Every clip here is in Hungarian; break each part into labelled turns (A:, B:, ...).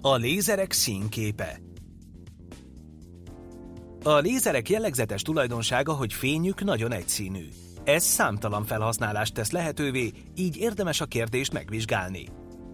A: A lézerek színképe. A lézerek jellegzetes tulajdonsága, hogy fényük nagyon egyszínű. Ez számtalan felhasználást tesz lehetővé, így érdemes a kérdést megvizsgálni.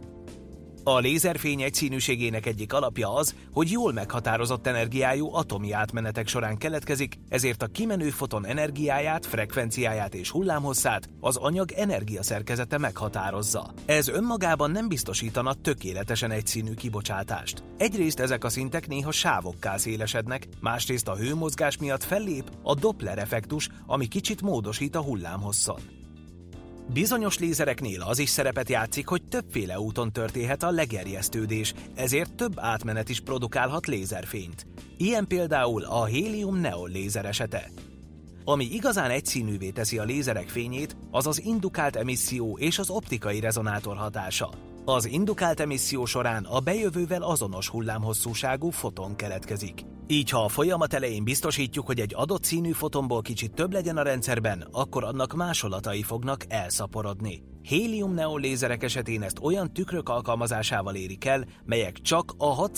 A: A lézerfény egyszínűségének egyik alapja az, hogy jól meghatározott energiájú atomi átmenetek során keletkezik, ezért a kimenő foton energiáját, frekvenciáját és hullámhosszát az anyag energiaszerkezete meghatározza. Ez önmagában nem biztosítana tökéletesen egyszínű kibocsátást. Egyrészt ezek a szintek néha sávokká szélesednek, másrészt a hőmozgás miatt fellép a Doppler-effektus, ami kicsit módosít a hullámhosszon. Bizonyos lézereknél az is szerepet játszik, hogy többféle úton történhet a legerjesztődés, ezért több átmenet is produkálhat lézerfényt. Ilyen például a hélium-neon lézer esete. Ami igazán egyszínűvé teszi a lézerek fényét, az az indukált emisszió és az optikai rezonátor hatása. Az indukált emisszió során a bejövővel azonos hullámhosszúságú foton keletkezik. Így, ha a folyamat elején biztosítjuk, hogy egy adott színű fotonból kicsit több legyen a rendszerben, akkor annak másolatai fognak elszaporodni. Hélium-neon lézerek esetén ezt olyan tükrök alkalmazásával érik el, melyek csak a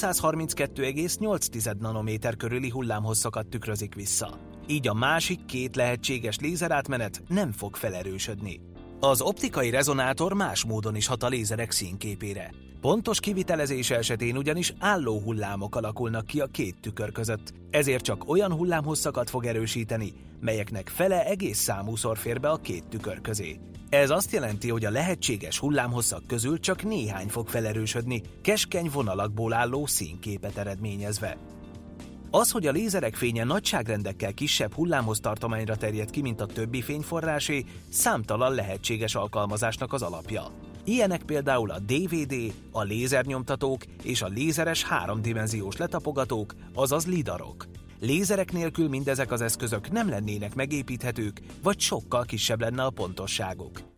A: 632,8 nanométer körüli hullámhosszakat tükrözik vissza. Így a másik két lehetséges lézerátmenet nem fog felerősödni. Az optikai rezonátor más módon is hat a lézerek színképére. Pontos kivitelezése esetén ugyanis álló hullámok alakulnak ki a két tükör között, ezért csak olyan hullámhosszakat fog erősíteni, melyeknek fele egész számúszor fér be a két tükör közé. Ez azt jelenti, hogy a lehetséges hullámhosszak közül csak néhány fog felerősödni, keskeny vonalakból álló színképet eredményezve. Az, hogy a lézerek fénye nagyságrendekkel kisebb hullámhossztartományra terjed ki, mint a többi fényforrásé, számtalan lehetséges alkalmazásnak az alapja. Ilyenek például a DVD, a lézernyomtatók és a lézeres háromdimenziós letapogatók, azaz lidarok. Lézerek nélkül mindezek az eszközök nem lennének megépíthetők, vagy sokkal kisebb lenne a pontosságuk.